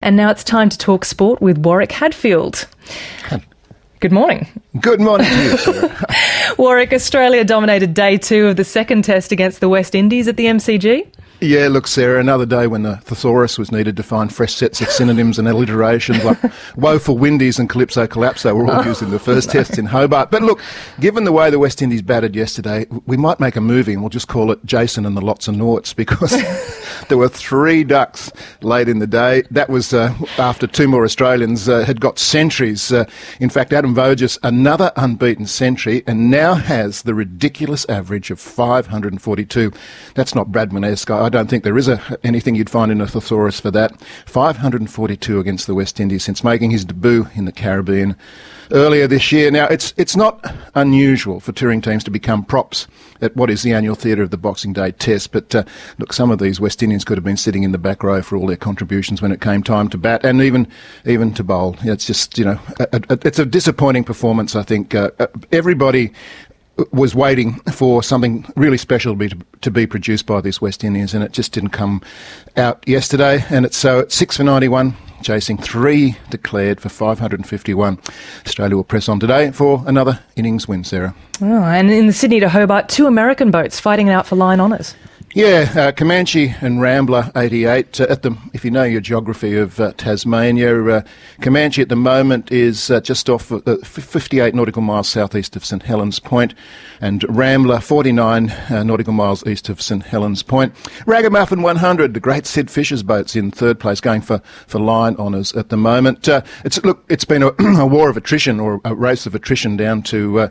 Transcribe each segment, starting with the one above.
And now it's time to talk sport with Warwick Hadfield. Good morning. Good morning to you, Sarah. Warwick, Australia dominated day 2 of the second test against the West Indies at the MCG. Yeah, look, Sarah, another day when the thesaurus was needed to find fresh sets of synonyms and alliterations like woeful windies and calypso collapso were all used in the first test in Hobart. But look, given the way the West Indies batted yesterday, we might make a movie and we'll just call it Jason and the Lots of Noughts, because there were 3 ducks late in the day. That was after 2 more Australians had got centuries. In fact, Adam Voges, another unbeaten century, and now has the ridiculous average of 542. That's not Bradman-esque. I don't think there is anything you'd find in a thesaurus for that. 542 against the West Indies since making his debut in the Caribbean earlier this year. Now, it's not unusual for touring teams to become props at what is the annual theatre of the Boxing Day Test, but look, some of these West Indians could have been sitting in the back row for all their contributions when it came time to bat and even to bowl. It's just, it's a disappointing performance, I think. Everybody was waiting for something really special to be produced by these West Indians, and it just didn't come out yesterday. And it's so at 6 for 91, chasing 3 declared for 551. Australia will press on today for another innings win, Sarah. Oh, and in the Sydney to Hobart, 2 American boats fighting it out for line honours. Yeah, Comanche and Rambler 88. If you know your geography of Tasmania, Comanche at the moment is just off 58 nautical miles southeast of St Helens Point, and Rambler 49 nautical miles east of St Helens Point. Ragamuffin 100, the great Sid Fisher's boats in third place, going for line honours at the moment. It's been a war of attrition, or a race of attrition, down to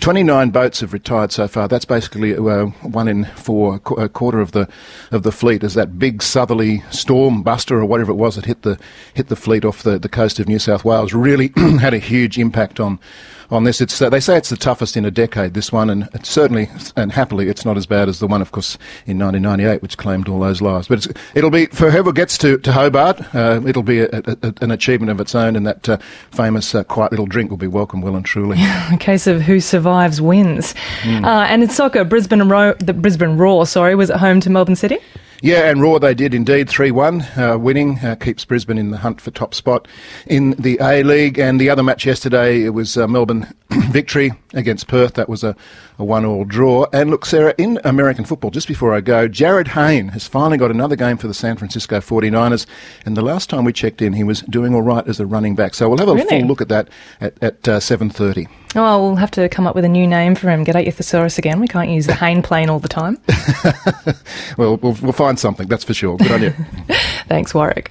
29 boats have retired so far. That's basically 1 in 4, a quarter of the fleet, as that big southerly storm buster or whatever it was that hit the fleet off the coast of New South Wales really had a huge impact on this. They say it's the toughest in a decade, this one, and it's certainly and happily it's not as bad as the one, of course, in 1998, which claimed all those lives. But it'll be, for whoever gets to Hobart, it'll be an achievement of its own, and that famous quiet little drink will be welcome well and truly. A case of who survives wins. And in soccer, the Brisbane Roar was at home to Melbourne City. Yeah, and Raw they did indeed, 3-1, winning, keeps Brisbane in the hunt for top spot in the A-League. And the other match yesterday, it was Melbourne victory against Perth. That was a 1-1 draw. And look, Sarah, in American football, just before I go, Jared Hayne has finally got another game for the San Francisco 49ers. And the last time we checked in, he was doing all right as a running back. So we'll have a full look at that at 7:30. Oh, we'll have to come up with a new name for him. Get out your thesaurus again. We can't use the Hayne plane all the time. Well, we'll find something, that's for sure. Good on you. Thanks, Warwick.